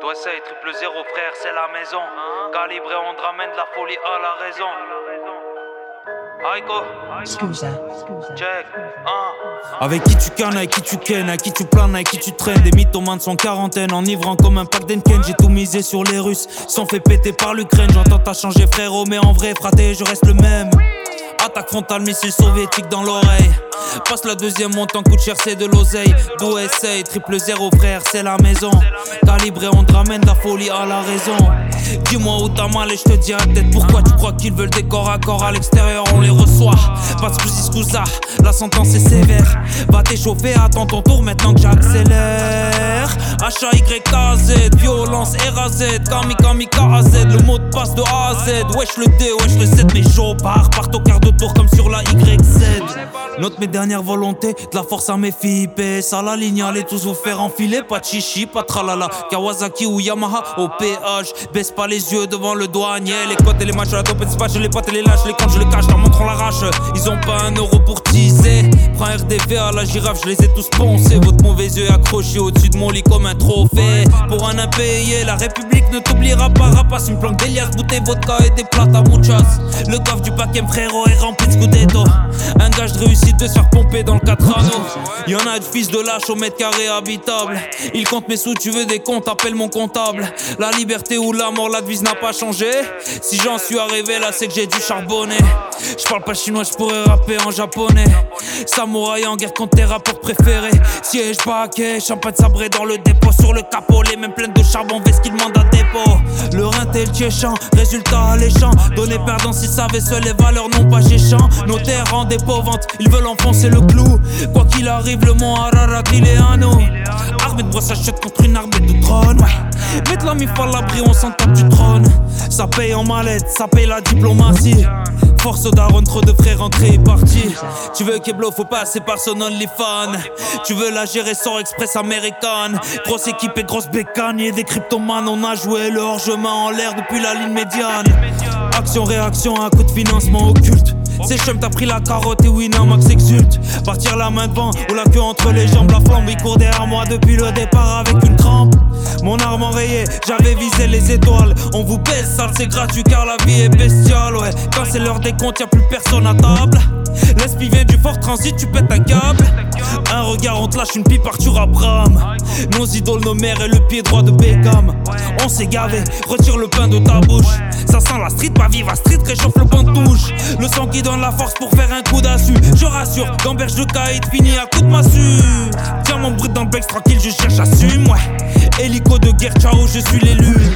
USA, triple zéro frère, c'est la maison. Calibré, on te ramène de la folie à la raison. Aiko, check, Avec qui tu cannes, avec qui tu kennes, avec qui tu planes, avec qui tu traînes. Des mythomanes sont quarantaine, enivrant comme un pack d'Enken. J'ai tout misé sur les Russes, sont fait péter par l'Ukraine. J'entends t'as changé frérot, mais en vrai fraté, je reste le même. Attaque frontale, missile soviétique dans l'oreille. Passe la deuxième montant, coûte cher, c'est de l'oseille. D'où essaye, triple zéro frère, c'est la maison. Calibré, on te ramène de la folie à la raison. Dis-moi où t'as mal et je te dirai peut-être pourquoi. Tu crois qu'ils veulent des corps à corps à l'extérieur, on les reçoit. Pas de scusa, la sentence est sévère. Va t'échauffer, attends ton tour maintenant que j'accélère. H-A-Y-K-Z, violence R-A-Z, kamikaze, le mot de passe de A à Z. Wesh le D, wesh le 7, mes chopards partent au quart de tour comme sur la YZ. Note mes dernières volontés, de la force à mes filles. PS à la ligne, allez tous vous faire enfiler. Pas de chichi, pas de tralala. Kawasaki ou Yamaha au péage. Baisse pas les yeux devant le douanier. Les cotes et les matchs, la top et dispatch. Les potes et les lâches, les comptes, je les cache, leur montre on l'arrache. Ils ont pas un euro pour teaser. Prends RDV à la girafe, je les ai tous poncés. Votre mauvais yeux accroché au-dessus de mon lit comme un trophée. Pour un impayé, la République ne t'oubliera pas. Rapace une planque d'Elias, bouteille vodka et des plats à muchas. Le coffre du paquet frérot est rempli de scudetto. Un gage de réussite de se faire pomper dans le 4 anneaux. Y'en a de fils de lâche au mètre carré habitable. Il compte mes sous, tu veux des comptes, appelle mon comptable. La liberté ou la mort, la devise n'a pas changé. Si j'en suis arrivé là, c'est que j'ai dû charbonner. J'parle pas chinois, j'pourrais rapper en japonais. Samouraï en guerre contre tes rappeurs préférés. Siège baquet, champagne sabré dans le dépôt. Sur le capot, les mêmes pleines de charbon, veste qu'il demande à dépôt. Le rein tel tiéchant, résultat alléchant. Donner perdant si savait seul les valeurs non pas géchant. Notaire en dépôt vente, ils veulent enfoncer le clou. Quoi qu'il arrive, le mont Ararat il est à nous. Armée de bois s'achète contre une armée de drones, ouais. Mettre la mif à l'abri, on s'en tape du trône. Ça paye en mallette, ça paye la diplomatie. Force au daron, trop de frères entrés et partis. Tu veux Keblo, faut passer par son OnlyFans. Tu veux la gérer sans express américaine. Grosse équipe et grosse bécane, y'a des cryptomanes. On a joué le hors-chemin en l'air depuis la ligne médiane. Action, réaction, un coup de financement occulte. C'est chum, t'as pris la carotte et Winamax exulte. Partir la main devant ou la queue entre les jambes. La flamme, il court derrière moi depuis le départ avec une crampe. Mon arme enrayée, j'avais visé les étoiles. On vous baisse, sale, c'est gratuit car la vie est bestiale, ouais. Quand c'est l'heure des comptes, y'a plus personne à table. L'esprit vient du fort transit, tu pètes un câble. Un regard, on te lâche une pipe, Arthur Abraham. Nos idoles, nos mères et le pied droit de Beckham. On s'est gavé, retire le pain de ta bouche. Ça sent la street, pas vive à street, réchauffe le banc de touche. Le sang qui donne la force pour faire un coup d'assu. Je rassure, gamberge de caïd, fini à coup de massue. Diamant brut dans le bec, tranquille, je cherche, assume, ouais. Hélico de guerre, ciao, je suis l'élu.